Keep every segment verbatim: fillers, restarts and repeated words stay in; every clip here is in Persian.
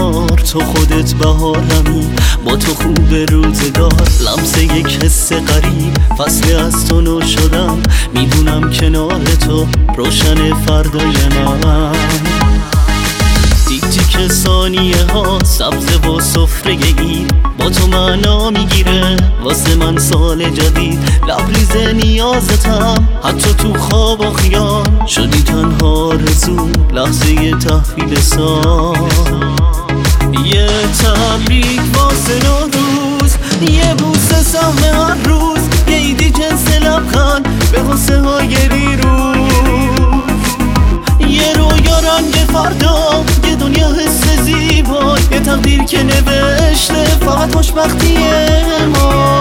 بهار، تو خودت بهارمی، با تو خوب روزگار، لمس یک حس غریب، فصل از تو نو شدم، میدونم کنار تو روشن فردای من. تیک تیک ثانیه ها سبز و سفره ای، با تو معنا میگیره واسه من سال جدید. لبریز نیازتم حتی تو خواب و خیال، شدی تنها آرزو لحظه تحویل سال. یه تبریک واسه نوروز، یه بوسه سهم هر روز، یه ایدی جنس لبخند به غصه های دیروز، یه رویا رنگ فردا، یه دنیا حس زیبا، یه تقدیر که نوشته فقط خوشبختی ما.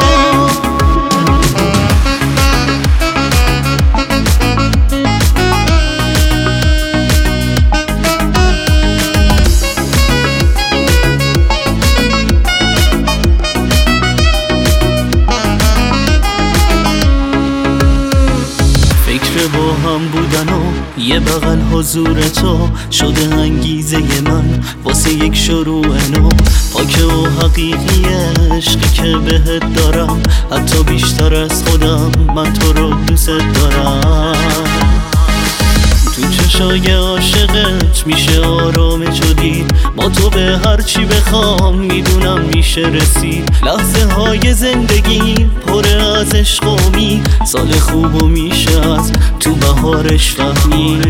با هم بودن و یه بغل حضور تو شده انگیزه من واسه یک شروع نو. پاکه و حقیقی عشقی که بهت دارم، حتی بیشتر از خودم من تو رو دوست دارم. تو چشای عاشقت میشه آرام دید، با تو به هر چی بخوام میدونم میشه رسید. لحظه های زندگی پر از عشق و امید، سال خوبو میشه از تو بهارش فهمید.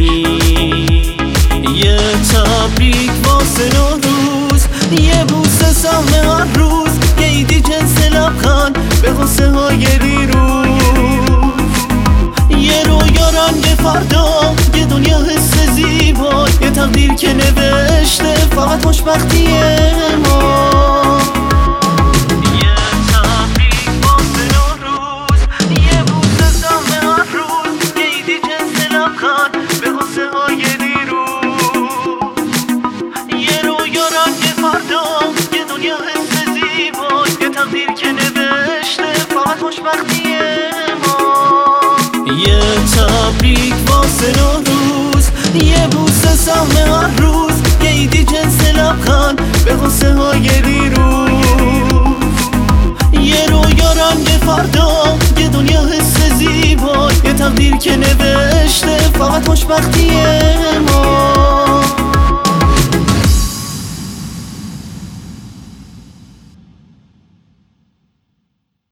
یه تبریک واسه نوروز، یه بوسه سهم هر روز، یه ایدی جنس لبخند به غصه های دیروز، یه رویا رنگ فردا، یه دنیا حس زیبا، یه تقدیر که نوشته فقط خوشبختی ما. یه تبریک واسه نوروز، یه بوسه سهم هر روز، یه ایدی جنس لبخند به غصه های دیروز، یه رویا رنگ فردا، یه دنیا حس زیبا، یه تقدیر که نوشته فقط خوشبختی ما. یه تبریک واسه نوروز، یه بوسه سهم هر روز، یه ایدی جنس لبخند به غصه های دیروز، یه رویا رنگ فردا، یه دنیا حس زیبا، یه تقدیر که نوشته فقط خوشبختی